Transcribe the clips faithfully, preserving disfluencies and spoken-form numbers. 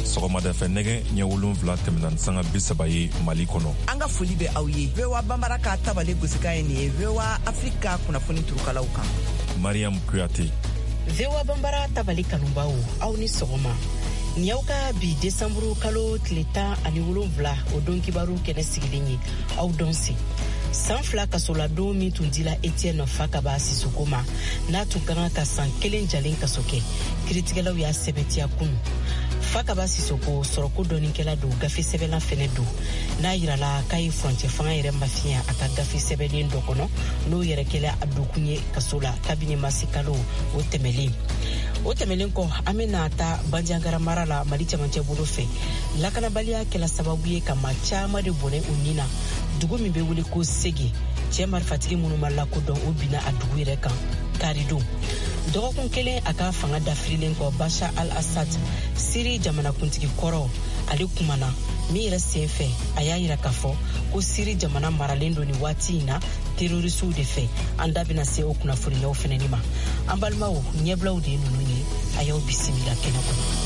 sɔgɔmada fɛ nɛgɛ ɲɛ wolonfila tɛmɛna sanga bi saba ye Mali kɔnɔ. An ka foli bɛ aw ye. V O A Banbara ka tabale gosika ye nin ye V O A Afrika kunnafoni turukalaw kan. Mariam Kuyate. V O A Banbara tabali kanubaw aw ni sɔgɔma. Ni y'aw ka bi desanburu kalo tile tan ani wolonfila o don kibaru kɛnɛ sigilen ye aw dɔn se. San fila kasoladon min tun dila Etienne Fakaba Sisoko ma n'a tun ka kan ka san kelen jalen kaso kɛ kiritigɛlaw y'a sɛbɛntiya kunu. Fakaba Sisoko sɔrɔko dɔɔninkɛla don gafe sɛbɛnlan fɛnɛ don n'a yirala k'a ye furancɛ fanga yɛrɛ mafiya a ka gafe sɛbɛnlen dɔ kɔnɔ n'o yɛrɛ kɛla a dokun ye kaso la kabini masi kalo o tɛmɛlen. O tɛmɛlen kɔ an bɛna ta Bandiagara mara la Mali cɛmancɛ bolo fɛ lakanabaliya kɛla sababu ye ka maa caman de bɔnɛ u ni na dugu min bɛ wele ko Sege cɛ marifatigi minnu ma lakodɔn o bina a dugu yɛrɛ kan karidon. Dɔgɔkun kelen a ka fanga dafirilen kɔ Bashar al-Assad Siri jamanakuntigi kɔrɔ ale kumana min yɛrɛ sen fɛ a y'a yira k'a fɔ ko Siri jamana maralen don ni waati in na terrorisiw de fɛ. An da bɛna se o kunnafoniyaw fɛnɛ ni ma. An balimaw ɲɛbilaw de ye ninnu ye a y'aw bisimila kɛnɛ kɔnɔ.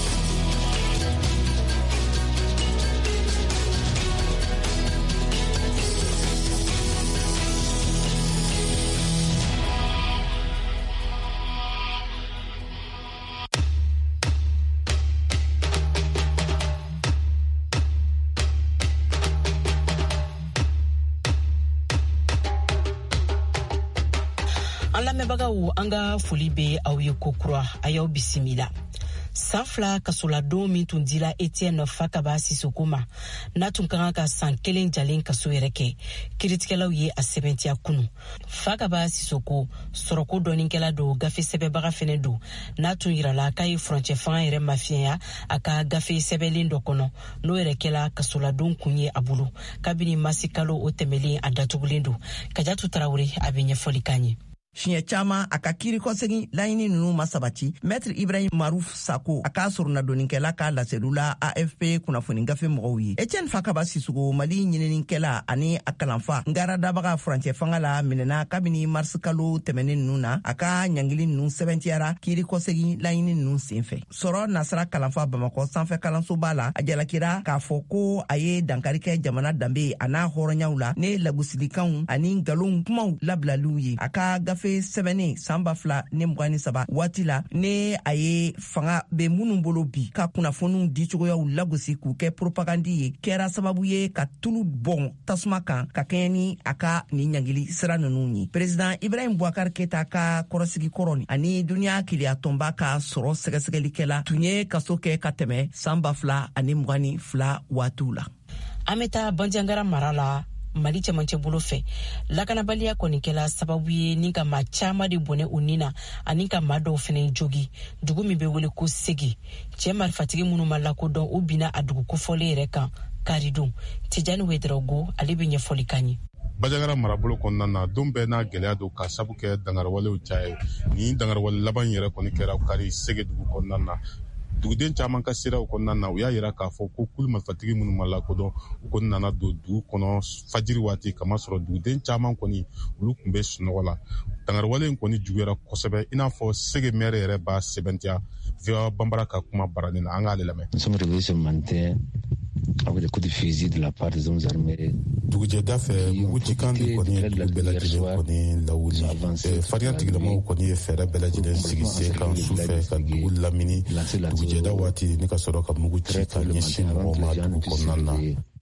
Lamɛnbagaw an ka foli bɛ aw ye kokura a y'aw bisimila. San fila kasoladon min tun dila Etienne Fakaba Sisoko ma n'a tun ka kan ka san kelen jalen kaso yɛrɛ kɛ kiritigɛlaw ye a sɛbɛntiya kunu. Fakaba Sisoko sɔrɔko dɔɔninkɛla don gafe sɛbɛnbaga fɛnɛ don n'a tun yirala k'a ye furancɛ fanga yɛrɛ mafiya a ka gafe sɛbɛnlen dɔ kɔnɔ n'o yɛrɛ kɛla kasoladon kun ye a bolo kabini masi kalo o tɛmɛlen a datugulen don. Kajatu Tarawele a bɛ ɲɛfɔli k'an ye. Siɲɛ caman a ka kiiri kɔsegin laɲini ninnu ma sabati. Maître Ibrahim Maruf Sako a k'a sɔrɔnadonninkɛla ka laselula A F P kunnafoni gafe mɔgɔw ye. Etienne Fakaba Sisoko Mali ɲininikɛla ani a kalanfa ngara dabaga furancɛ fanga la minɛna kabini mars kalo tɛmɛnen ninnu na a ka ɲangili ninnu sɛbɛntiyara kiiri kɔsegin laɲini ninnu senfɛ. Sɔrɔ nasara kalanfa Bamakɔ sanfɛ kalansoba la a jalakira k'a fɔ ko a ye dankari kɛ jamana danbe a n'a hɔrɔnyaw la ne lagosilikanw ani ngalon kumaw labilaliw ye. A ka gafe sɛbɛnnen san ba fila ne mugan ni saba waati la ne a ye fanga bɛ minnu bolo bi ka kunnafoniw di cogoyaw lagosi k'u kɛ propagandi ye kɛra sababu ye ka tulu bɔn tasuma kan ka kɛɲɛ ni a ka nin ɲangili sira ninnu ye. Président Ibrahim Boubacar Keita ka kɔrɔsigi kɔrɔ ani duniya keleya tɔnba ka sɔrɔ sɛgɛsɛgɛlikɛla tun ye kaso kɛ ka tɛmɛ san ba fila ani mugan ni fila waatiw la. An bɛ taa Bandiagara mara la Mali cɛmancɛ bolo fɛ lakanabaliya kɔni kɛla sababu ye ni ka maa caman de bɔnɛ u ni na ani ka maa dɔw fɛnɛ jogi dugu min bɛ wele ko Sege cɛ marifatigi minnu ma lakodɔn u bina a dugu kofɔlen yɛrɛ kan karidon. Tijani Wederago ale bɛ ɲɛfɔli k'an ye. Bandiagara marabolo kɔnɔna na don bɛɛ n'a gɛlɛya don ka sabu kɛ dangarawalew caya ni dangarawale laban yɛrɛ kɔni kɛra kari Sege dugu kɔnɔna na. Duguden caman ka siraw kɔnɔna na u y'a yira k'a fɔ ko kulu marifatigi minnu ma lakodɔn u kɔni nana don dugu kɔnɔ fajiri waati kama sɔrɔ duguden caman kɔni olu tun bɛ sunɔgɔ la. Dangarawale in kɔni juguyara kosɛbɛ i n'a fɔ Sege maire yɛrɛ b'a sɛbɛntiya. V O A Banbara ka kuma barani na an k'ale lamɛn. Nous sommes réveillés ce matin avec des coups de fusil de la part des hommes armés. Dugujɛda fɛ mugucikan de kɔni ye dugu bɛɛ lajɛlen kɔni lawuli. Farinya tigilamaw kɔni ye fɛɛrɛ bɛɛ lajɛlen sigi sen kan su fɛ ka dugu lamini. Dugujɛda waati ni ka sɔrɔ ka mugu ci ka ɲɛsin mɔgɔw ma dugu kɔnɔna na.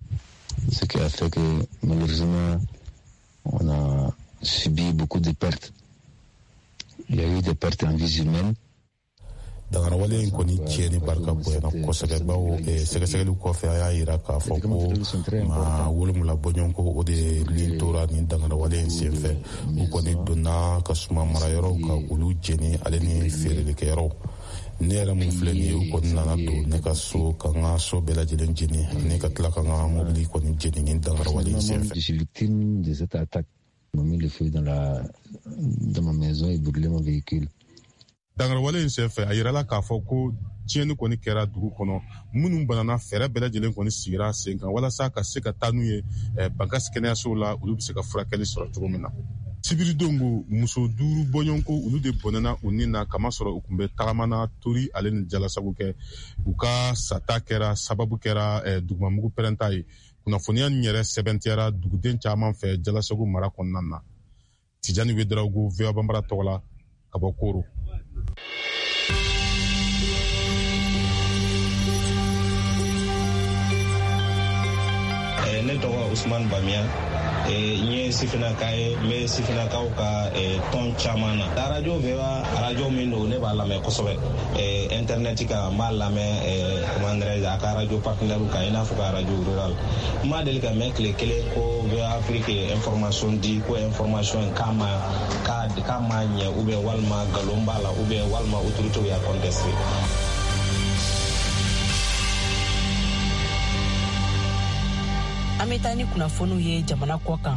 Ce qui a fait que malheureusement on a subi beaucoup de pertes. Il y a eu des pertes en vies humaines. Dangarawale in kɔni tiɲɛ ni barika bonyana kosɛbɛ bawo sɛgɛsɛgɛliw kɔfɛ a y'a yira k'a fɔ ko maa wolonwula bɔɲɔgɔn ko o de nin tora nin dangarawale in senfɛ u kɔni donna ka suma marayɔrɔw ka olu jeni ale ni feerelikɛyɔrɔw. Ne yɛrɛ mun filɛ nin ye u kɔni nana don ne ka so ka n ka so bɛɛ lajɛlen jeni ani ka tila ka n ka mobili kɔni jeni nin dangarawale in senfɛ. Je suis victime de cette attaque. On m'a mis le feu dans la dans ma maison et brûlé mon véhicule. Dangarawale in senfɛ a yirala k'a fɔ ko tiɲɛni kɔni kɛra dugu kɔnɔ minnu banana fɛɛrɛ bɛɛ lajɛlen kɔni sigira sen kan walasa ka se ka taa n'u ye bankasi kɛnɛyasow la olu bɛ se ka furakɛli sɔrɔ cogo min na. Sibiridongo muso duuru bɔɲɔgɔnko olu de bɔnɛna u ni na kamasɔrɔ u kun bɛ tagamana tori ale ni jalasago kɛ u ka sata kɛra sababu kɛra eh, dugumamugu pɛrɛnta ye kunnafoniya nin yɛrɛ sɛbɛntiyara duguden caman fɛ jalasago mara kɔnɔna na. Tijani Wederawogo V O A Banbara tɔgɔ la ka bɔ Koro. Ne tɔgɔ Usman Bamiya n ye sifinaka ye n bɛ sifinakaw ka tɔn caman na. Radio V O A radio min don ne b'a lamɛn kosɛbɛ internet kan n b'a lamɛn comment dirais-je a ka radio partenaire kan i n'a fɔ ka radio rural. N ma deli ka mɛn tile kelen ko V O A Afrique information di ko information k'a ma k'a ma ɲɛ ou bien walima nkalon b'a la ou bien walima autorité y'a contesté. An bɛ taa ni kunnafoniw ye jamana kɔ kan.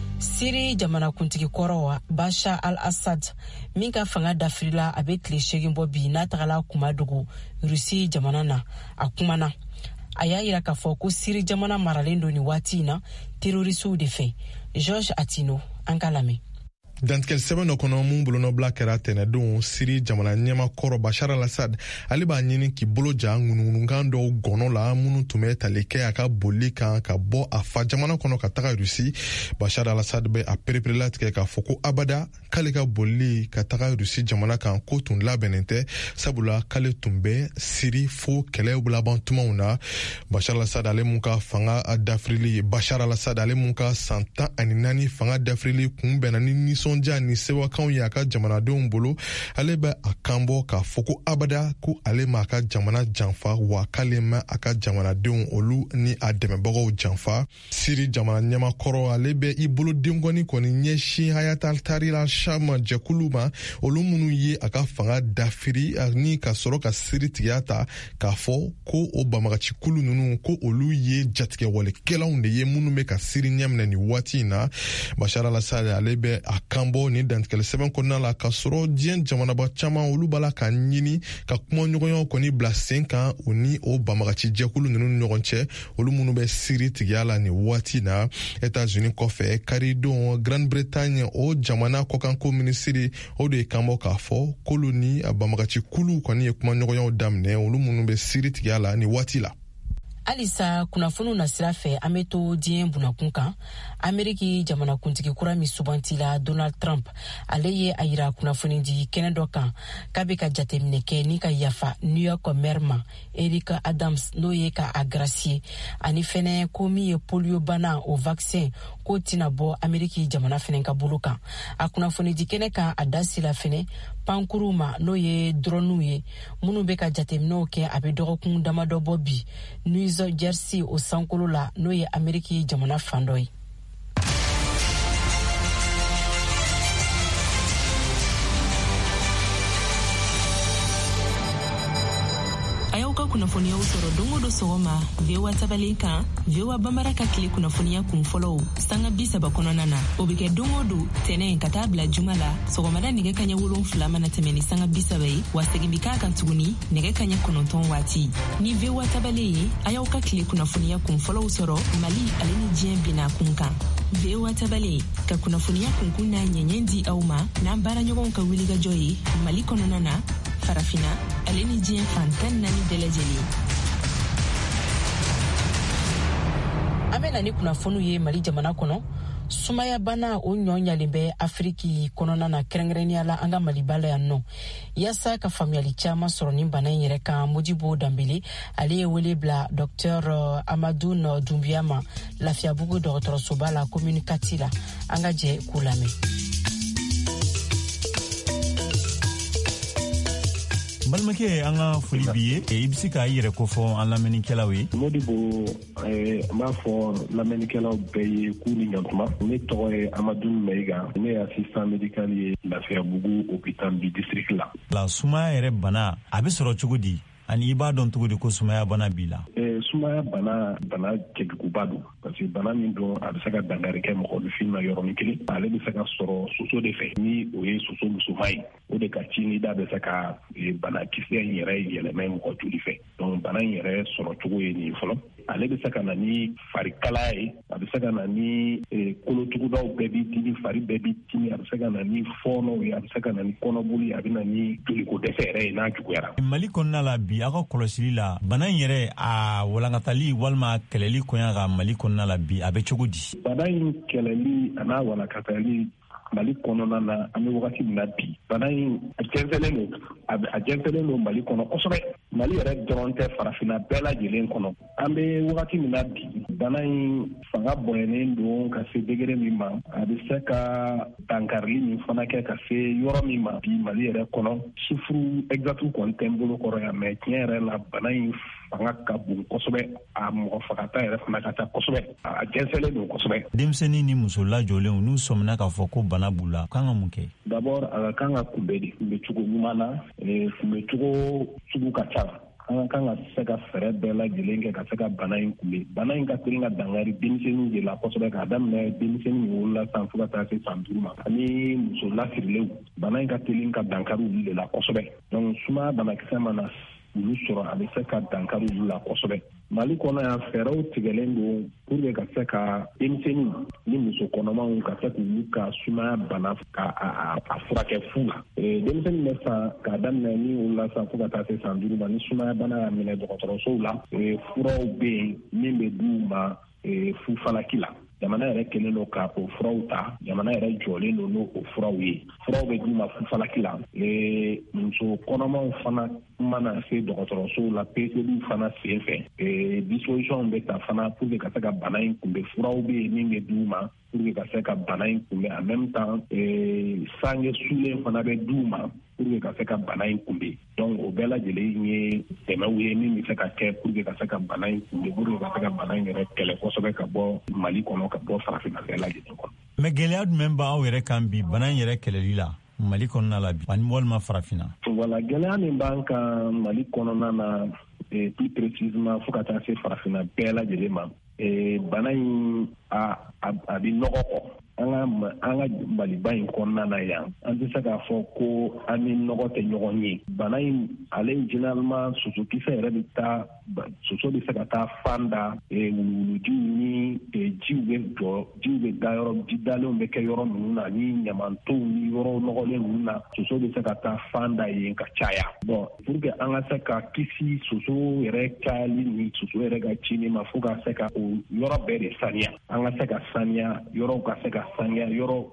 Siri jamanakuntigi kɔrɔ Bashar al-Assad min ka fanga dafirila a bɛ tile segin bɔ bi n'a tagala Kumadugu Rusi jamana na a kumana. A y'a yira k'a fɔ ko Siri jamana maralen don ni waati in na terrorisiw de fɛ. George Atino, an ka lamɛn. Dantigɛli sɛbɛn dɔ kɔnɔ mun bolonɔbila kɛra tɛnɛdon Siri jamana ɲɛma kɔrɔ Bashar al-Assad ale b'a ɲini k'i bolo ja ŋunuŋunukan dɔw gɔnɔ la minnu tun bɛ tali kɛ a ka boli kan ka bɔ a fa jamana kɔnɔ ka taga Rusi. Bashar al-Assad bɛ a pereperela tigɛ k'a fɔ ko abada k'ale ka boli ka taga Rusi jamana kan ko tun labɛnnen tɛ sabula k'ale tun bɛ Siri fo kɛlɛ laban tumaw na. Bashar al-Assad ale mun ka fanga dafirili Bashar al-Assad ale mun ka san tan ani naani fanga dafirili kun bɛnna ni nisɔndiya ni sewakanw ye a ka jamanadenw bolo. Ale bɛ a kanbɔ k'a fɔ ko abada ko ale ma a ka jamana janfa wa k'ale ma a ka jamanadenw olu ni a dɛmɛbagaw janfa. Siri jamana ɲɛmakɔrɔ ale bɛ i bolo denkɔni kɔni ɲɛsin Hayat al-Tahrir al-Sham jɛkulu ma olu minnu ye a ka fanga dafiri ni ka sɔrɔ ka Siri tigiya ta k'a fɔ ko o banbagacikulu ninnu ko olu ye jatigɛwalekɛlaw de ye minnu bɛ ka Siri ɲɛminɛ ni waati in na. Bashar al-Assad ale bɛ a kanbɔ ni dantigɛli sɛbɛn kɔnɔna la ka sɔrɔ diɲɛ jamanaba caman olu b'a la ka ɲini ka kuma ɲɔgɔnyaw kɔni bila sen kan o ni o banbagaci jɛkulu ninnu ni ɲɔgɔn cɛ olu minnu bɛ Siri tigiya la ni waati na. États-Unis kɔfɛ karidon Grande-Bretagne o jamana kɔkanko minisiri o de ye kanbɔ k'a fɔ k'olu ni banbagacikulu kɔni ye kuma ɲɔgɔnyaw daminɛ olu minnu bɛ Siri tigiya la ni waati la. Alisa kunnafoniw na sira fɛ an bɛ to diɲɛ bunakun kan. Ameriki jamanakuntigi kura min subantila Donald Trump ale ye a yira kunnafoni di kɛnɛ dɔ kan k'a bɛ ka jateminɛ kɛ ni ka yafa New York maire ma Eric Adams n'o ye ka a gracier ani fɛnɛ ko min ye polio bana o vaccin ko tina bɔ Ameriki jamana fɛnɛ ka bolo kan. A kunnafoni di kɛnɛ kan a dasila fɛnɛ pankuru ma n'o ye drone ye minnu bɛ ka jateminɛw kɛ a bɛ dɔgɔkun damadɔ bɔ bi New Jersey o sankolo la n'o ye Ameriki jamana fan dɔ ye. Ayauka kunnafoniyaw sɔrɔ dongo do sɔgɔma V O A tabalen kan V O A Banbara ka tile kunnafoniya kun fɔlɔw sanga bi saba kɔnɔna na o bɛ kɛ dongo do tɛnɛ ka taa bila juma la sɔgɔmada nɛgɛ kaɲɛ wolonfila mana tɛmɛ ni sanga bi saba ye wa segin bi k'a kan tuguni nɛgɛ kaɲɛ kɔnɔntɔn waati ni V O A tabalen ye a y'aw ka tile kunnafoniya kun fɔlɔw sɔrɔ Mali ale ni diɲɛ bina kun kan. V O A tabalen ka kunnafoniya kunkun n'a ɲɛɲɛ di aw ma n'an baara ɲɔgɔnw ka wulikajɔ ye Mali kɔnɔna na farafina ale ni diɲɛ fantan naani bɛɛ lajɛlen. An bɛ na ni kunnafoniw ye Mali jamana kɔnɔ. Sumaya bana o ɲɔ ɲalen bɛ Afriki kɔnɔna na kɛrɛnkɛrɛnnenya la an ka Maliba la yan nɔ. Yaasa ka faamuyali caman sɔrɔ ni bana in yɛrɛ kan Modibo Dambele ale ye wele bila Dr Amadou Doumbia ma Lafiyabugu dɔgɔtɔrɔsoba la commune Kati la. An ka jɛ k'u lamɛn. Balimakɛ an ka foli b'i ye i bɛ se k'a yɛrɛ ko fɔ an lamɛnnikɛlaw ye. Modibo n b'a fɔ lamɛnnikɛlaw bɛɛ ye k'u ni ɲantuma. Ne tɔgɔ ye Amadou Meiga ne ye assistant médical ye Lafiyabugu hôpital du district la. La sumaya yɛrɛ bana a bɛ sɔrɔ cogo di ani i b'a dɔn cogo di ko sumaya bana b'i la. Sumaya bana bana cɛjuguba don parce que bana min don a bɛ se ka dankari kɛ mɔgɔninfin na yɔrɔnin kelen ale bɛ se ka sɔrɔ soso de fɛ ni o ye soso musoman ye o de ka ci ni da bɛ se ka banakisɛ in yɛrɛ yɛlɛmɛ mɔgɔ joli fɛ donc bana in yɛrɛ sɔrɔ cogo ye nin fɔlɔ ale bɛ se ka na ni farikala ye a bɛ se ka na ni kolotugudaw bɛɛ bɛ dimi fari bɛɛ bɛ dimi a bɛ se ka na ni fɔɔnɔ ye a bɛ se ka na ni kɔnɔboli a bɛ na ni joliko dɛsɛ yɛrɛ ye n'a juguyara. Mali kɔnɔna la bi aw ka kɔlɔsili la bana in yɛrɛ a walankatali walima kɛlɛli kɔɲa ka Mali kɔnɔna la bi a bɛ cogo di? Bana in kɛlɛli a n'a walankatali Mali kɔnɔna na an bɛ wagati min na bi bana in a jɛnsɛnlen don a jɛnsɛnlen don Mali kɔnɔ kosɛbɛ. Mali yɛrɛ dɔrɔn tɛ farafinna bɛɛ lajɛlen kɔnɔ. An bɛ wagati min na bi bana in fanga bonyalen don ka se degré min ma a bɛ se ka dankarili min fana kɛ ka se yɔrɔ min ma bi Mali yɛrɛ kɔnɔ chiffre exact kɔni tɛ n bolo kɔrɔ yan mais tiɲɛ yɛrɛ la bana in fanga ka bon kosɛbɛ a mɔgɔ fagata yɛrɛ fana ka ca kosɛbɛ a jɛnsɛnlen don kosɛbɛ. Denmisɛnnin ni muso lajɔlenw n'u sɔmina k'a fɔ ko bana b'u la kan ka mun kɛ? D'abord a ka kan ka kunbɛn de kunbɛn cogo ɲuman na kunbɛn cogo sugu ka ca. An ka kan ka se ka fɛɛrɛ bɛɛ lajɛlen kɛ ka se ka bana in kunbɛn. Bana in ka teli ka dangari denmisɛnninw de la kosɛbɛ k'a daminɛ denmisɛnnin min wolola san fo ka taa se san duuru ma ani muso lasirilenw bana in ka teli ka dankari olu de la kosɛbɛ. Donc sumaya banakisɛ mana olu sɔrɔ a bɛ se ka dankari olu la kosɛbɛ. Mali kɔnɔ yan fɛɛrɛw tigɛlen don pour que ka se ka denmisɛnnin ni muso kɔnɔmaw ka se k'olu ka sumaya bana ka a furakɛ fu la. Denmisɛnnin bɛ san k'a daminɛ ni wolola san fo ka taa se san duuru ma ni sumaya bana y'a minɛ dɔgɔtɔrɔsow la furaw bɛ yen min bɛ d'u ma fu falaki la. Jamana yɛrɛ kelen don ka o furaw ta jamana yɛrɛ jɔlen don n'o furaw ye furaw bɛ d'u ma fu falaki la muso kɔnɔmaw fana mana se dɔgɔtɔrɔsow la P C D fana sen fɛ disposition bɛ ta fana pour que ka se ka bana in kunbɛn furaw bɛ yen min bɛ d'u ma pour que ka se ka bana in kunbɛn en même temps sange sulen fana bɛ d'u ma pour que ka se ka bana in kunbɛn. Donc o bɛɛ lajɛlen ye dɛmɛw ye min bɛ se ka kɛ pour que ka se ka bana in kunbɛn pour que ka se ka bana in yɛrɛ kɛlɛ kosɛbɛ ka bɔ Mali kɔnɔ ka bɔ farafinna bɛɛ lajɛlen kɔnɔ. Mais gɛlɛya jumɛn b'aw yɛrɛ kan bi bana in yɛrɛ kɛlɛli la Mali kɔnɔna la bi ani walima farafinna? Voilà gɛlɛya min b'an kan Mali kɔnɔna na plus précisément fo ka taa se farafinna bɛɛ lajɛlen ma bana in a a bɛ nɔgɔ kɔ. An ka an ka Maliba in kɔnɔna na yan an tɛ se k'a fɔ ko an ni nɔgɔ tɛ ɲɔgɔn ye. Bana in ale généralement sosokisɛ yɛrɛ bɛ taa soso bɛ se ka taa fan da wuluwulujiw ni jiw bɛ jɔ jiw bɛ da yɔrɔ ji dalenw bɛ kɛ yɔrɔ ninnu na ni ɲamantow ni yɔrɔ nɔgɔlen ninnu na soso bɛ se ka taa fan da yen ka caya. Bon pour que an ka se ka kisi soso yɛrɛ cayali ni soso yɛrɛ ka cini ma fo ka se ka o yɔrɔ bɛɛ de saniya an ka se ka saniya yɔrɔw ka se ka saniya yɔrɔ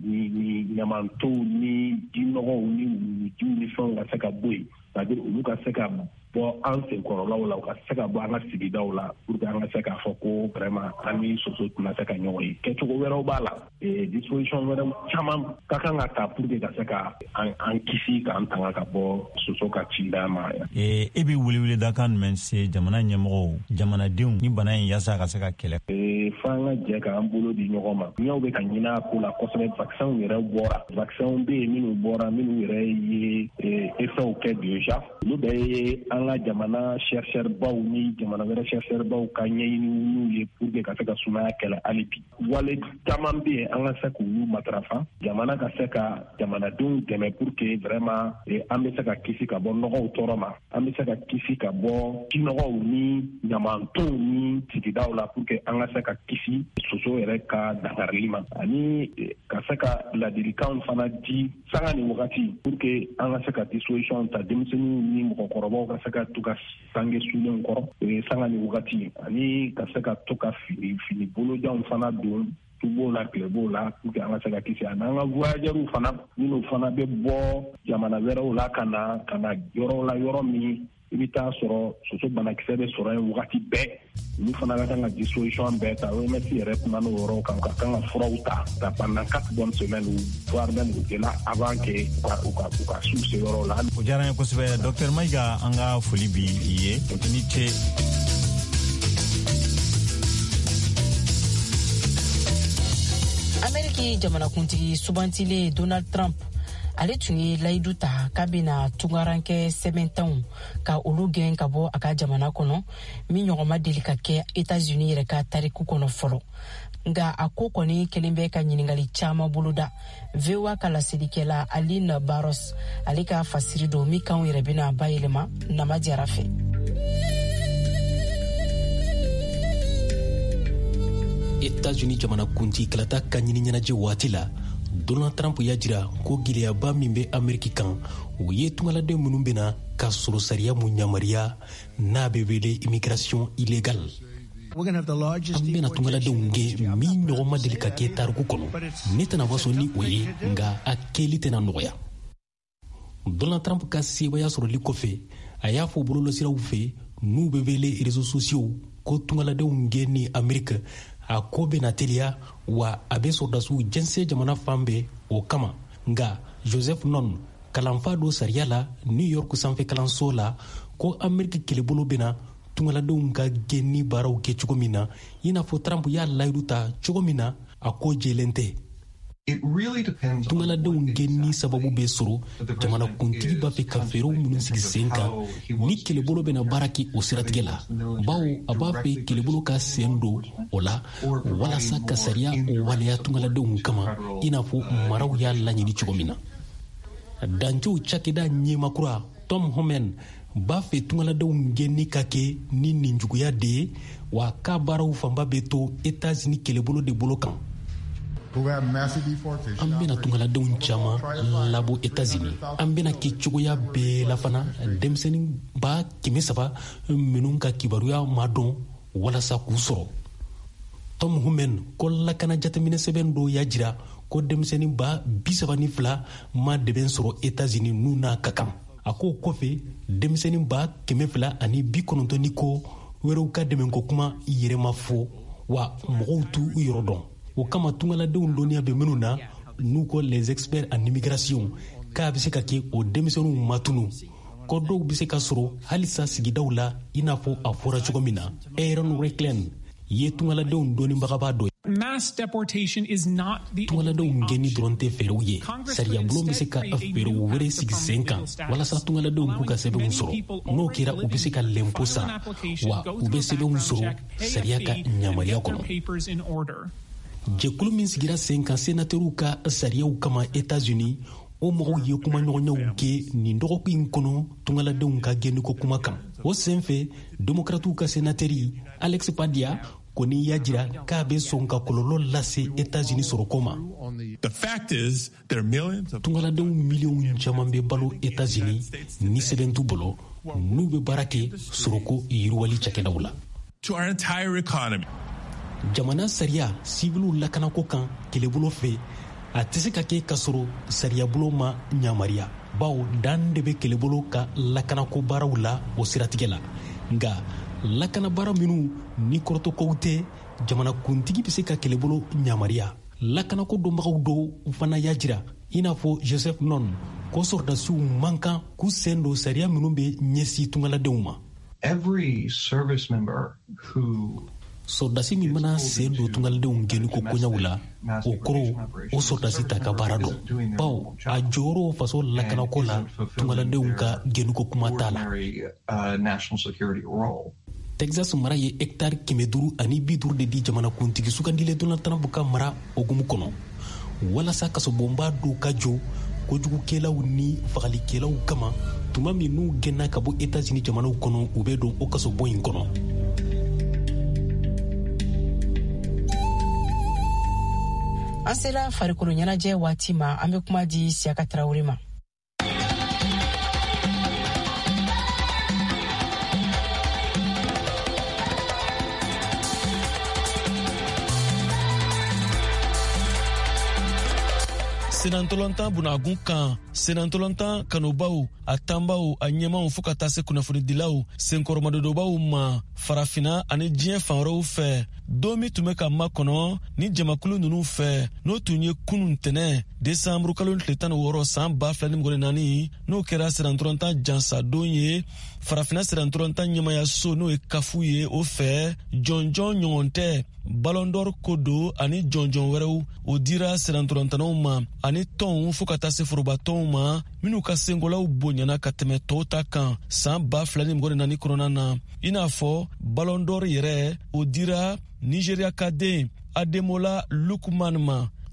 ni ɲamantow ni jinɔgɔw ni wuluwulujiw ni fɛnw ka se ka bɔ yen c'est-à-dire olu ka se ka bɔ an senkɔrɔlaw la u ka se ka bɔ an ka sigidaw la pour que an ka se k'a fɔ ko vraiment an ni soso tɛna se ka ɲɔgɔn ye. Kɛcogo wɛrɛw b'a la disposition wɛrɛw caman ka kan ka ta pour que ka se ka an kisi k'an tanga ka bɔ soso ka cida ma. E bɛ welewele dakan jumɛn se jamana ɲɛmɔgɔw jamanadenw ni bana in yaasa ka se ka kɛlɛ? Fo an ka jɛ k'an bolo di ɲɔgɔn ma. Ɲɛw bɛ ka ɲinɛ a ko la kosɛbɛ vaccin yɛrɛ bɔra vaccin bɛ yen minnu bɔra minnu yɛrɛ ye effets kɛ déjà olu bɛɛ ye an ka jamana chercheur baw ni jamana wɛrɛ chercheur baw ka ɲɛɲini n'u ye pour que ka se ka sumaya kɛlɛ hali bi. Wale caman bɛ yen an ka se k'olu matarafa jamana ka se ka jamanadenw dɛmɛ pour que vraiment an bɛ se ka kisi ka bɔ nɔgɔw tɔɔrɔ ma an bɛ se ka kisi ka bɔ jinɔgɔw ni ɲamantow ni sigidaw la pour que an ka se ka kisi soso yɛrɛ ka dankarili ma ani ka se ka ladilikanw fana di sanga ni wagati pour que an ka se ka disposition ta denmisɛnninw ni mɔgɔkɔrɔbaw ka se ka to ka sange sulen kɔrɔ sanga ni wagati ani ka se ka to ka fini fini bolojanw fana don tubo la tile b'o la pour que an ka se ka kisi ani an ka voyageurs fana minnu fana bɛ bɔ jamana wɛrɛw la ka na ka na yɔrɔ la yɔrɔ min i bɛ taa sɔrɔ soso banakisɛ bɛ sɔrɔ yen wagati bɛɛ olu fana ka kan ka disposition bɛɛ ta O M S yɛrɛ kuma n'o yɔrɔ kan ka kan ka furaw ta ta pendant quatre bonnes semaines voire même au-delà avant que u ka u ka s'u se yɔrɔ la. O diyara n ye kosɛbɛ Docteur Mayiga an ka foli bi i ye i ni ce. Ameriki jamanakuntigi subantilen Donald Trump ale tun ye layidu ta k'a bɛna tungarankɛ sɛbɛntanw ka olu gɛn ka bɔ a ka jamana kɔnɔ min ɲɔgɔn ma deli ka kɛ États-Unis yɛrɛ ka tariku kɔnɔ fɔlɔ nka a ko kɔni kelen bɛ ka ɲiningali caman boloda. V O A ka laselikɛla Aline Barros ale ka fasiri don min kanw yɛrɛ bɛna bayɛlɛma Nama Jara fɛ. États-Unis jamana kunti kalata ka ɲini ɲɛnajɛ waati la Donald Trump y'a jira ko gɛlɛyaba min bɛ Amérique kan o ye tungaladen minnu bɛna ka sɔrɔ sariya mun yamariya n'a bɛ wele immigration illégale. An bɛna tungaladenw gɛn min ɲɔgɔn ma deli ka kɛ tariku kɔnɔ ne tɛna waso ni o ye nka a kɛli tɛna nɔgɔya. Donald Trump ka sebaya sɔrɔli kɔfɛ a y'a fɔ bɔlɔlɔsiraw fɛ n'u bɛ wele réseaux sociaux ko tungaladenw gɛn ni Amérique a ko bɛna teliya wa a bɛ sɔrdasiw jɛnsɛn jamana fan bɛɛ o kama. Nka Joseph Non kalanfa do sariya la New York sanfɛ kalanso la ko Amérique kɛlɛbolo bɛna tungaladenw ka gɛnni baaraw kɛ cogo min na i n'a fɔ Trump y'a layidu ta cogo min na a ko jɛlen tɛ. Tungaladenw gɛnni sababu bɛ sɔrɔ jamana kuntigi b'a fɛ ka fɛɛrɛw minnu sigi sen kan ni kɛlɛbolo bɛna baara kɛ o siratigɛ la bawo a b'a fɛ kɛlɛbolo ka sen don o la walasa ka sariya o waleya tungaladenw kama i n'a fɔ maraw y'a laɲini cogo min na. Dancow cakɛda ɲɛmakura Tom Homan b'a fɛ tungaladenw gɛnni ka kɛ ni nin juguya de ye wa k'a baaraw fanba bɛ to États-Unis kɛlɛbolo de bolo kan. An bɛna tungaladenw caman labɔ États-Unis an bɛna kɛ cogoya bɛɛ la fana denmisɛnnin ba kɛmɛ saba minnu ka kibaruya ma dɔn walasa k'u sɔrɔ. Tom Homan ko lakana jateminɛ sɛbɛn dɔ y'a jira ko denmisɛnnin ba bi saba ni fila ma dɛmɛ sɔrɔ États-Unis n'u n'a ka kan. A ko kɔfɛ denmisɛnnin ba kɛmɛ fila ani bi kɔnɔntɔn ni ko wɛrɛw ka dɛmɛ ko kuma yɛrɛma fɔ wa mɔgɔw t'u yɔrɔ dɔn. O kama tungaladenw dɔnniya bɛ minnu na n'u ko les experts en immigration k'a bɛ se ka kɛ o denmisɛnninw matunu ko dɔw bɛ se ka sɔrɔ halisa sigidaw la i n'a fɔ a fɔra cogo min na. Aaron Recklen ye tungaladenw dɔnnibagaba dɔ ye. Mass deportation is not the tungaladenw gɛnni dɔrɔn tɛ fɛɛrɛw ye sariyabulon bɛ se ka fɛɛrɛw wɛrɛ sigi sen kan walasa tungaladenw k'u ka sɛbɛnw sɔrɔ n'o kɛra u bɛ se ka lɛnpo sara wa u bɛ sɛbɛnw sɔrɔ sariya ka yamaruya kɔnɔ. Jɛkulu min sigira sen kan sénateurs ka sariyaw kama États-Unis o mɔgɔw ye kuma ɲɔgɔnyaw kɛ nin dɔgɔkun in kɔnɔ tungaladenw ka gɛnniko kuma kan. O senfɛ démocrates ka sénateur Alex Padilla kɔni y'a jira k'a bɛ sɔn ka kɔlɔlɔ lase États-Unis sɔrɔko ma. Tungaladenw miliyɔn caman bɛ balo États-Unis ni sɛbɛn t'u bolo n'u bɛ baara kɛ sɔrɔko yiriwali cakɛdaw la. To our entire economy. Jamana sariya sivilu lakanako kan kɛlɛbolo fɛ a tɛ se ka kɛ ka sɔrɔ sariyabolo ma ɲamariya bawo dan de bɛ kɛlɛbolo ka lakanako baaraw la o siratigɛ la nka lakana baara minnu ni kɔrɔtɔkow tɛ jamana kuntigi bɛ se ka kɛlɛbolo ɲamariya. Lakanako dɔnbagaw dɔw fana y'a jira i n'a fɔ Joseph Non ko sɔrdasiw man kan k'u sen don sariya minnu bɛ ɲɛsin tungaladenw ma. Every service member who sɔrdasi min mana sen don tungaladenw gɛnniko koɲaw la o kɔrɔ o sɔrdasi ta ka baara dɔn bawo a jɔyɔrɔ faso lakanako la tungaladenw ka gɛnniko kuma t'a la. Texas mara ye hectare kɛmɛ duuru ani bi duuru de di jamana kuntigi sugandilen Donald Trump ka mara hokumu kɔnɔ walasa kasobonba dɔw ka jɔ kojugukɛlaw ni fagalikɛlaw kama tuma min n'u gɛnna ka bɔ États-Unis jamanaw kɔnɔ u bɛ don o kasobon in kɔnɔ. An sera farikolo ɲɛnajɛ waati ma an bɛ kuma di Siyaka Tarawele ma. Senantolontan bunagun kan senantolontan kanubaw a tanbaw a ɲɛmaw fo ka taa se kunnafonidilaw senkɔrɔmadodobaw ma farafina ani diɲɛ fan wɛrɛw fɛ don min tun bɛ ka makɔnɔ ni jamakulu ninnu fɛ n'o tun ye kunun tɛnɛ desanburu kalo tile tan ni wɔɔrɔ san ba fila ni mugan ni naani n'o kɛra senantolontan jansadon ye farafina senantolontan ɲɛmayaso n'o ye kafu ye o fɛ jɔnjɔn ɲɔgɔn tɛ Ballon d'Or ko do ani jɔnjɔn wɛrɛw o dira senantolontannaw ma ani tɔnw fo ka taa se forobatɔnw ma minnu ka senkolaw bonyana ka tɛmɛ tɔw ta kan san ba fila ni mugan ni naani kɔnɔna na i n'a fɔ Ballon d'Or yɛrɛ o dira Nigeria ka den Ademola Lookman ma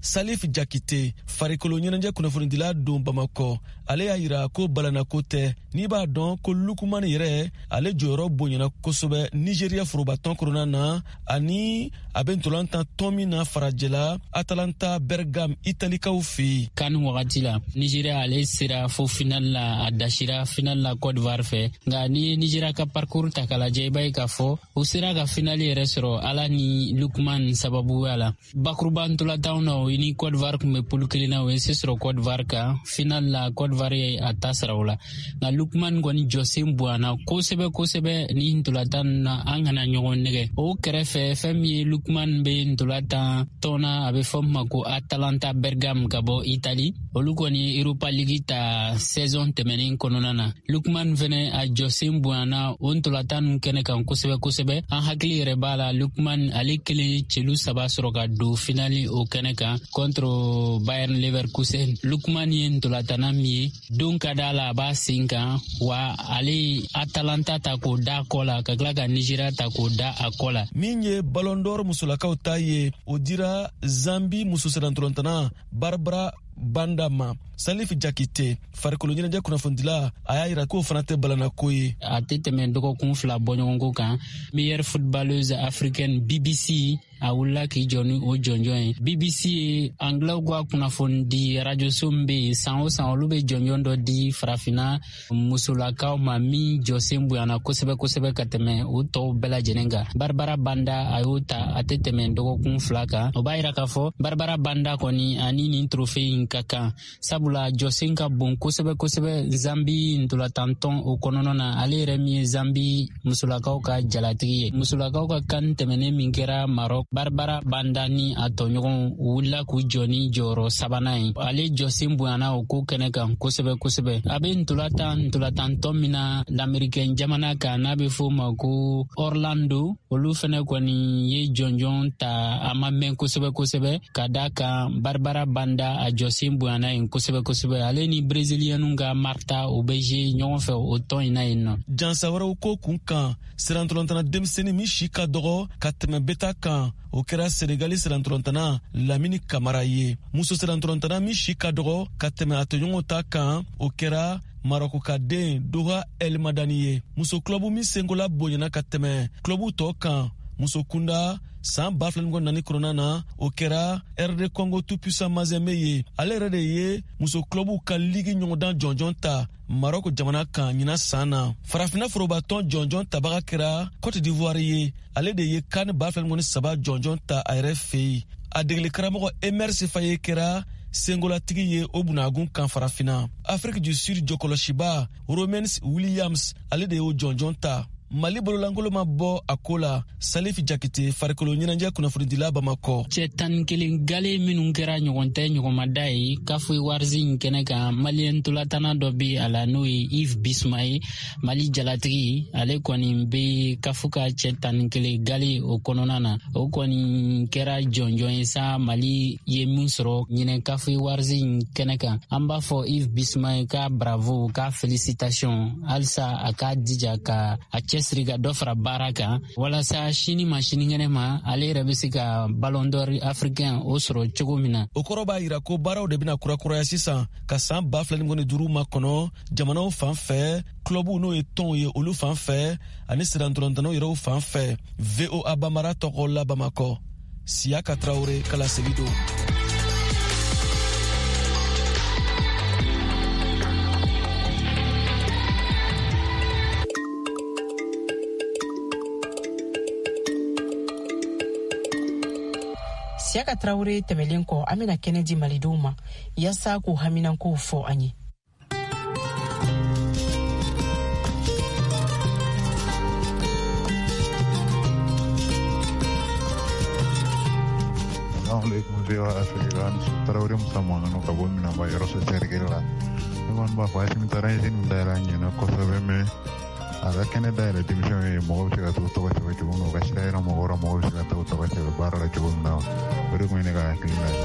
Salif Jakite farikolo ɲɛnajɛ kunnafonidila don Bamakɔ ale y'a yira ko balana ko tɛ n'i b'a dɔn ko Lukman yɛrɛ ale jɔyɔrɔ bonyana kosɛbɛ Nigeria forobatɔn kɔnɔna na ani a bɛ ntolantan tɔn min na farajɛla Atalanta Bergame Italikaw fɛ yen. Kan wagati la Nigeria ale sera fo final la a dashira final la Côte d'Ivoire fɛ nka ni Nigeria ka parcours ta k'a lajɛ i b'a ye k'a fɔ u sera ka final yɛrɛ sɔrɔ ala ni Lukman sababuya la. Bakuruba ntolantanw na o ni Côte d'Ivoire tun bɛ poule kelen na o ye se sɔrɔ Côte d'Ivoire kan final la Côte d'Ivoire ye a ta sara o la nka Lukman kɔni jɔsen bonyana kosɛbɛ kosɛbɛ ni ntolantan na an kana ɲɔgɔn nɛgɛ o kɛrɛfɛ fɛn min ye Lukman bɛ ntolantan tɔn na a bɛ fɔ ma ko Atalanta Bergame ka bɔ Italie olu kɔni Europa League ta saison tɛmɛnen kɔnɔna na Lukman fɛnɛ a jɔsen bonyana o ntolantan ninnu kɛnɛ kan kosɛbɛ kosɛbɛ an hakili yɛrɛ b'a la Lukman ale kelen celu saba sɔrɔ ka don finali o kɛnɛ kan contre Bayern Leverkusen. Lukman ye ntolantanna min ye don ka d'a la a b'a sen kan wa ale Atalanta ta k'o da kɔ la ka tila ka Nigeria ta k'o da a kɔ la. Min ye Ballon d'Or musolakaw ta ye o dira Zambi muso serantolantanna Barbara Banda ma. Salif Jakite farikolo ɲɛnajɛ kunnafonidila a y'a yira k'o fana tɛ balana ko ye. A tɛ tɛmɛ dɔgɔkun fila bɔɲɔgɔnko kan meilleure footballeuse africaine B B C a wulila k'i jɔ ni o jɔnjɔn ye. B B C ye anglais ka kunnafonidi rajoso min bɛ yen san o san olu bɛ jɔnjɔn dɔ di farafina musolakaw ma min jɔsen bonyana kosɛbɛ kosɛbɛ ka tɛmɛ o tɔw bɛɛ lajɛlen kan. Barbara Banda a y'o ta a tɛ tɛmɛ dɔgɔkun fila kan o b'a yira k'a fɔ Barbara Banda kɔni ani nin trophée in ka kan sabula jɔsen ka bon kosɛbɛ kosɛbɛ Zambi ntolantantɔn o kɔnɔna na ale yɛrɛ min ye Zambi musolakaw ka jalatigi ye. Musolakaw ka kan tɛmɛnen min kɛra Maroc Barbara Banda ni a tɔɲɔgɔnw wulila k'u jɔ ni jɔyɔrɔ sabanan ye. Ale jɔsen bonyana o ko kɛnɛ kan kosɛbɛ kosɛbɛ. A bɛ ntolantan ntolantantɔn min na l'Américain jamana kan n'a bɛ fɔ o ma ko Orlando olu fɛnɛ kɔni ye jɔnjɔn ta a ma mɛn kosɛbɛ kosɛbɛ ka d'a kan Barbara Banda a jɔsen bonyana yen kosɛbɛ kosɛbɛ ale ni Brésilien ka Marta o bɛ jouer ɲɔgɔn fɛ o tɔn in na yen nɔ. Jansa wɛrɛw ko kun kan serantolantana denmisɛnnin min si ka dɔgɔ ka tɛmɛ beta kan o kɛra Senegali serantolantana Lamini Kamara ye. Muso serantolantana min si ka dɔgɔ ka tɛmɛ a tɔɲɔgɔnw ta kan o kɛra Maroko ka den Doha El Madani ye. Muso club min senkola bonyana ka tɛmɛ club tɔ kan muso kunda san ba fila ni kɔ nani kɔnɔna na o kɛra R D Congo tout puissant Mazembe ye. Ale yɛrɛ de ye muso club ka ligi ɲɔgɔndan jɔnjɔn ta Maroko jamana kan ɲina san na. Farafina forobatɔn jɔnjɔn tabaga kɛra Côte d'Ivoire ye. Ale de ye kan ba fila ni saba jɔnjɔn ta a yɛrɛ fɛ yen. A degeli karamɔgɔ Emer Sefaye kɛra sengolatigi ye o bunagun kan farafina. Afrique du Sud jɔkɔlɔsiba Romens Williams ale de y'o jɔnjɔn ta. Mali bololankolo ma bɔ a ko la. Salif Jakite farikolo ɲɛnajɛ kunnafonidila Bamakɔ. Cɛ tan kelen gale minnu kɛra ɲɔgɔn tɛ ɲɔgɔnmada ye Kafoyi Warzi in kɛnɛ kan maliyɛn ntolantanna dɔ bɛ a la n'o ye Yves Bissouma ye Mali jalatigi ale kɔni bɛ Kafu ka cɛ tan kelen gale o kɔnɔna na o kɔni kɛra jɔnjɔn ye sa Mali ye min sɔrɔ ɲinɛ Kafoyi Warzi in kɛnɛ kan an b'a fɔ Yves Bissouma ye ka bravo ka félicitation halisa a ka dija ka a cɛ siri ka dɔ fara baara kan walasa sini ma sinikɛnɛ ma ale yɛrɛ bɛ se ka Ballon d'Or africain o sɔrɔ cogo min na. O kɔrɔ b'a yira ko baaraw de bɛna kurakuraya sisan ka san ba fila ni kɔni duuru ma kɔnɔ jamanaw fan fɛ clubw n'o ye tɔnw ye olu fan fɛ ani serantolantanaw yɛrɛw fan fɛ. V O A Bamara tɔgɔ la Bamakɔ. Siyaka Traoré Kala Selido. Siyaka Traoré tɛmɛlen kɔ an bɛna kɛnɛ di malidenw ma yasa k'u haminankow fɔ an ye. Assalamualaikum V O A Afrika Traoré musamman no ka bɔ mina ba yɔrɔ sɛrigɛrɛ la ne kɔni b'a fɔ a simitara in dayɛlɛ an ɲɛna kosɛbɛ mɛ a ka kɛnɛ dayɛlɛ denmisɛnw ye mɔgɔw bɛ se ka t'u tɔgɔ sɛbɛn cogo min na u ka sira yira mɔgɔ wɛrɛ mɔgɔw bɛ se ka t'u tɔgɔ sɛbɛn baara la cogo min na o de kun ye ne ka hakilina ye.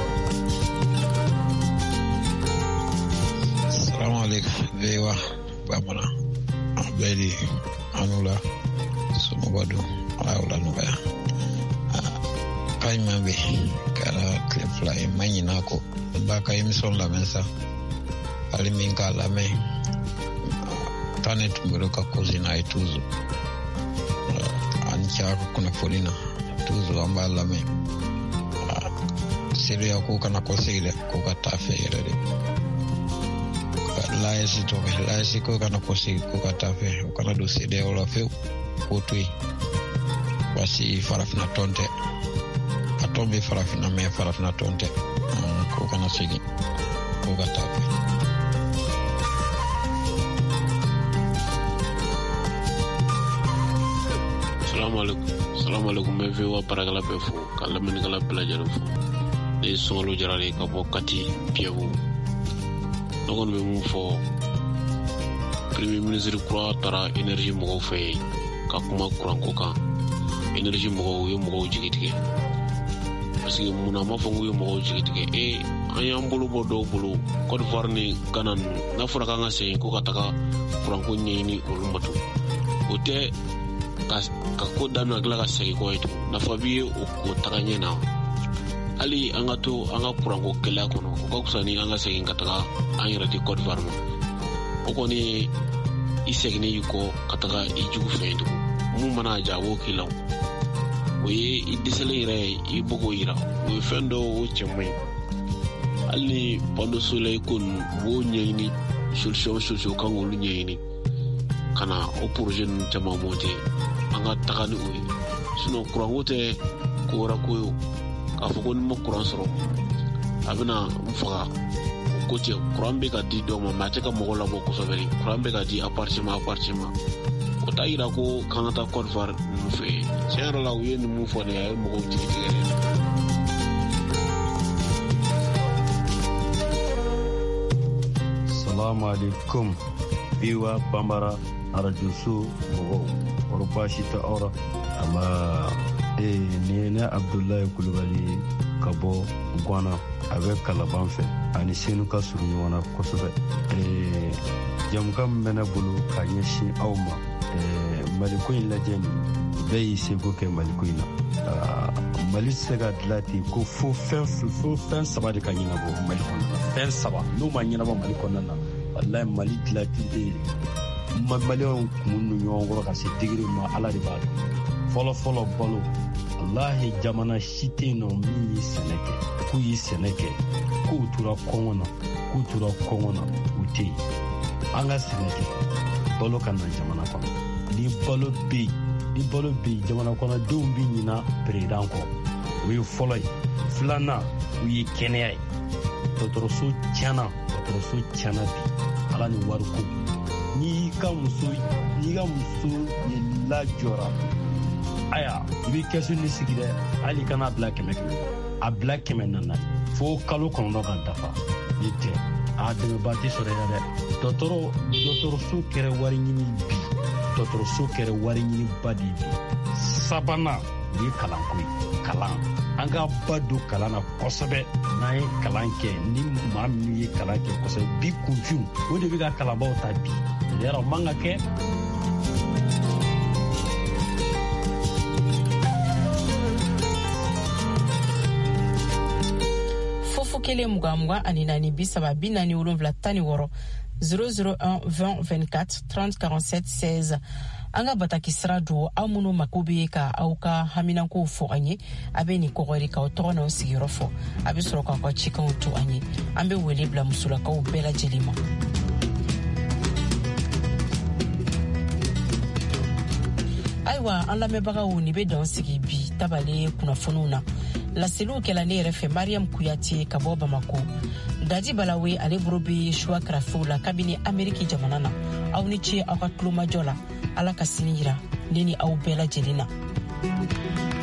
Assalamualaikum V O A Bamana an bɛɛ de an n'u la somɔgɔ don ala y'o la nɔgɔya ka ɲuman bɛ kɛra tile fila ye ma ɲin'a kɔ b'a ka émission lamɛn sa hali min k'a lamɛn taa ne tun bolo ka cause n'a ye toujours ani cɛ ka kunnafoni na toujours an b'a lamɛn seereya ko kana kɔsegi dɛ ko ka taa fɛ yɛrɛ de layɛsi tɔgɔ layɛsi ko kana kɔsegi ko ka taa fɛ o kana don seereyaw la fewu k'o to yen basi farafina tɔn tɛ a tɔn bɛ farafina mɛ farafina tɔn tɛ ko kana segin ko ka taa fɛ. Salamu alaikum salamu alaikum mɛ fi wa barakɛla bɛɛ fo ka lamɛnnikɛla bɛɛ lajɛlen fo ne ye Sunkalo Jara ka bɔ Kati Piyewu ne kɔni bɛ mun fɔ premier ministre kura taara énergie mɔgɔw fɛ yen ka kuma kuran ko kan énergie mɔgɔw ye mɔgɔw jigi tigɛ parce que mun na ma fɔ k'u ye mɔgɔw jigi tigɛ e an y'an bolo bɔ dɔw bolo Côte d'Ivoire ni Ghana n'a fɔra k'an ka segin ko ka taga kuran ko ɲɛɲini olu ma tun o tɛ ka ko daminɛ tila ka segin kɔ ye tugun nafa b'i ye o taga ɲɛ na hali an ka to an ka kuran ko gɛlɛya kɔnɔ o ka fisa ni an ka segin ka taga an yɛrɛ di Côte d'Ivoire ma o kɔni ye i seginnen y'i kɔ ka taga i jugu fɛ yen tugun mun mana ja a b'o k'i la o ye i dɛsɛlen yɛrɛ ye i bɔ k'o yira o ye fɛn dɔ o cɛ man ɲi hali ni panneau solaire ko ninnu u b'o ɲɛɲini solution solution kan k'olu ɲɛɲini ka na o projet ninnu caman monter an ka taga ni o ye sinon kuran ko tɛ ko wɛrɛ ko ye o k'a fɔ ko ni ma kuran sɔrɔ a bɛna n faga o ko tɛ kuran bɛ ka di dɔw ma mɛ a tɛ ka mɔgɔ labɔ kosɛbɛ kuran bɛ ka di appartement appartement o t'a yira ko k'an ka taa Côte d'Ivoire ninnu fɛ yen tiɲɛ yɛrɛ la u ye nin mun fɔ ne ye a ye mɔgɔw jigi tigɛ dɛ. Salamu alaikum biwa bambara arajoso mɔgɔw kɔrɔ baasi tɛ aw la a ma ee nin ye ne Abdulayi Kulubali ka bɔ Gwana a bɛ Kalaban fɛ ani Senu ka surun ɲɔgɔn na kosɛbɛ ee jamukan min bɛ ne bolo ka ɲɛsin aw ma ee Maliko in lajɛ nin bɛɛ y'i seko kɛ Maliko in na Mali tɛ se ka dilan ten ko fo fɛn fo fɛn saba de ka ɲɛnabɔ Mali kɔnɔ fɛn saba n'o ma ɲɛnabɔ Mali kɔnɔna na walayi Mali dilan tɛ Maliyɛnw kun nu ɲɔgɔn kɔrɔ ka se degré ma Ala de b'a dɔn fɔlɔ fɔlɔ balo walahi jamana si tɛ yen nɔ min ye sɛnɛ kɛ k'u ye sɛnɛ kɛ k'u tora kɔngɔ na k'u tora kɔngɔ na u tɛ yen an ka sɛnɛ kɛ balo ka na jamana kɔnɔ ni balo bɛ yen ni balo bɛ yen jamana kɔnɔdenw bɛ ɲina président kɔ o ye fɔlɔ ye filanan u ye kɛnɛya ye dɔgɔtɔrɔso tiɲɛna dɔgɔtɔrɔso tiɲɛna bi Ala ni wariko n'i ka muso n'i ka muso ye lajɔra aya i bɛ kɛsu ni sigi dɛ hali kana bila kɛmɛ kɛmɛ a bila kɛmɛ naani fo kalo kɔnɔntɔn ka dafa ni tɛ a dɛmɛba tɛ sɔrɔ yan dɛ dɔgɔtɔrɔ dɔgɔtɔrɔso kɛra wari ɲini bi dɔgɔtɔrɔso kɛra wari ɲini ba de bi sabanan o ye kalanko ye kalan an ka ba don kalan na kosɛbɛ n'an ye kalan kɛ ni maa minnu ye kalan kɛ kosɛbɛ bi kunfinw o de bɛ ka kalanbaw ta bi yɛrɛ man ka kɛ. fofo kelen mugan mugan ani naani bi saba bi naani wolonwula tan ni wɔɔrɔ zéro zéro un vingt vingt-quatre trente quarante-sept seize an ka bataki sira don aw minnu mako bɛ ka aw ka haminankow fɔ an ye a bɛ nin kɔgɔri k'aw tɔgɔ n'aw sigiyɔrɔ fɔ a bɛ sɔrɔ k'aw ka cikanw to an ye an bɛ wele bila musolakaw bɛɛ lajɛlen ma. ayiwa an lamɛnbagaw ni bɛ dan sigi bi tabale kunnafoniw na laseliw kɛla ne yɛrɛ fɛ Mariam Kuyate ka bɔ Bamako Daji Balawe ale bolo bɛ choix karafew la kabini Ameriki jamana na aw ni ce aw ka tulomajɔ la Ala ka sini yira ne ni aw bɛɛ lajɛlen na.